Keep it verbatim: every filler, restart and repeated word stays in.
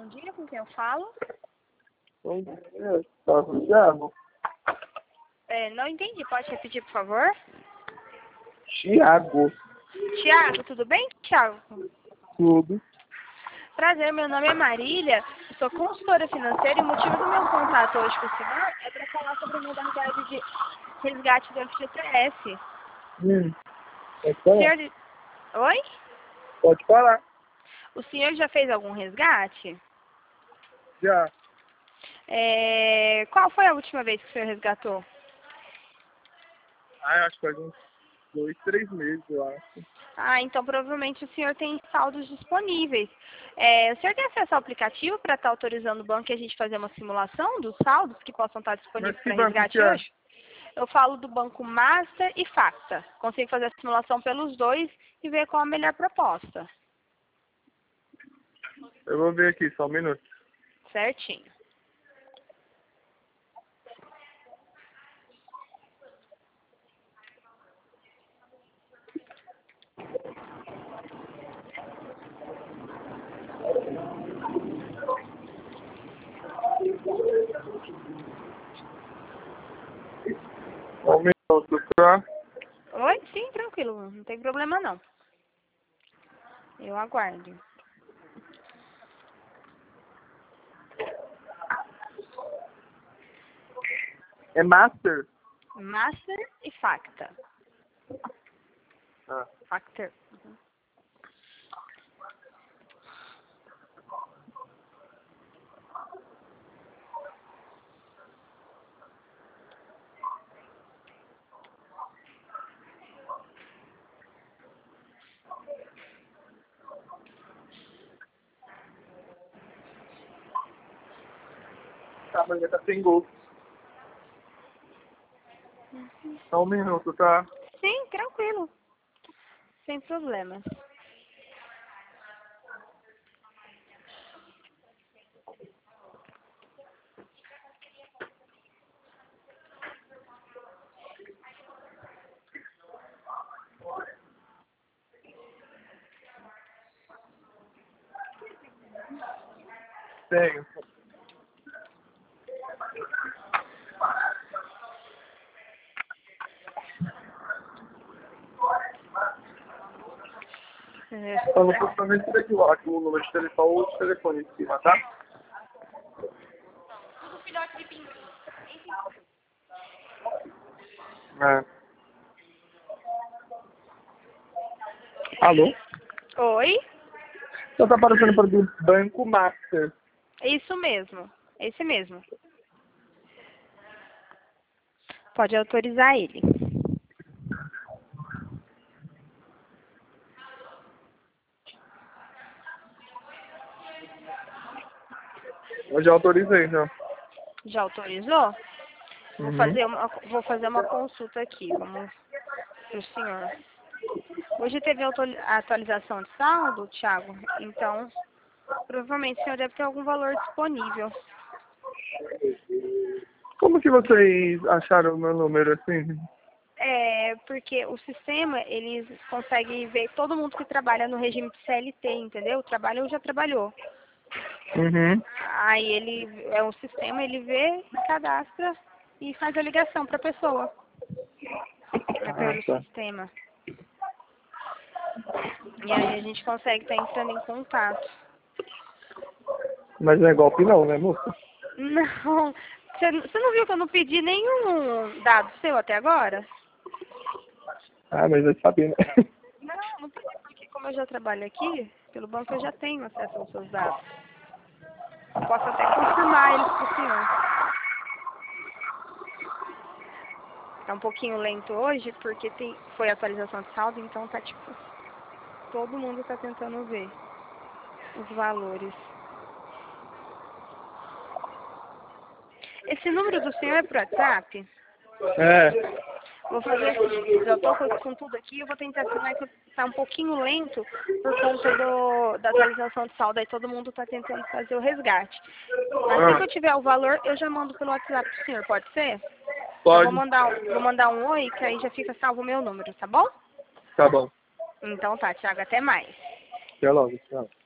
Bom dia, com quem eu falo? Bom dia, tá com Thiago? É, não entendi, pode repetir, por favor? Thiago. Tiago, tudo bem, Tiago? Tudo. Prazer, meu nome é Marília, sou consultora financeira e o motivo do meu contato hoje com o senhor é para falar sobre a modalidade de resgate do F G T S. Hum. Pode O falar? senhor... Oi? Pode falar. O senhor já fez algum resgate? Já. É... Qual foi a última vez que o senhor resgatou? Ah, eu acho que faz uns dois, três meses, eu acho. Ah, então provavelmente o senhor tem saldos disponíveis. É, o senhor tem acesso ao aplicativo para estar autorizando o banco e a gente fazer uma simulação dos saldos que possam estar disponíveis Mas que para banco resgate que é? hoje? Eu falo do banco Master e Facta. Consigo fazer a simulação pelos dois e ver qual a melhor proposta. Eu vou ver aqui, só um minuto. Certinho. Um minuto, tá? Oi? Sim, tranquilo. Não tem problema não. Eu aguardo. É Master? Master e Facta. Ah. Factor. Uhum. Tá, mas já tá sem gol. Só um minuto, tá? Sim, tranquilo. Sem problemas. Tenho. É, Só não custa nem esse daqui, ó. Aqui o número de telefone ou de telefone em cima, tá? É. Alô? Oi? Só tá aparecendo para o Banco Master. É isso mesmo. Esse mesmo. Pode autorizar ele. Eu já autorizei, já. Já autorizou? Vou Uhum. fazer uma, vou fazer uma consulta aqui. Vamos para o senhor. Hoje teve auto- a atualização de saldo, Thiago. Então, provavelmente o senhor deve ter algum valor disponível. Como que vocês acharam o meu número assim? É, porque o sistema, eles conseguem ver todo mundo que trabalha no regime de C L T, entendeu? Trabalha ou já trabalhou. Uhum. Aí ele, é um sistema, ele vê, cadastra e faz a ligação para a pessoa. É Ah, pelo tá. sistema. E aí a gente consegue estar entrando em contato. Mas não é golpe não, né, moça? Não, você você não viu que eu não pedi nenhum dado seu até agora? Ah, mas vai saber, né? Não, não pedi porque como eu já trabalho aqui, pelo banco eu já tenho acesso aos seus dados. Posso até confirmar eles para o senhor. Tá um pouquinho lento hoje porque tem, foi atualização de saldo, então tá tipo, todo mundo tá tentando ver os valores. Esse número do senhor é pro WhatsApp? É. Vou fazer assim, já tô com, com tudo aqui, eu vou tentar filmar que tá um pouquinho lento por conta do, da atualização de saldo, aí todo mundo tá tentando fazer o resgate. Assim que eu Ah, tiver o valor, eu já mando pelo WhatsApp pro senhor, pode ser? Eu vou pode. mandar, um- vou mandar um oi, que aí já fica salvo o meu número, tá bom? Tá bom. Então tá, Thiago, até mais. Até logo, tchau.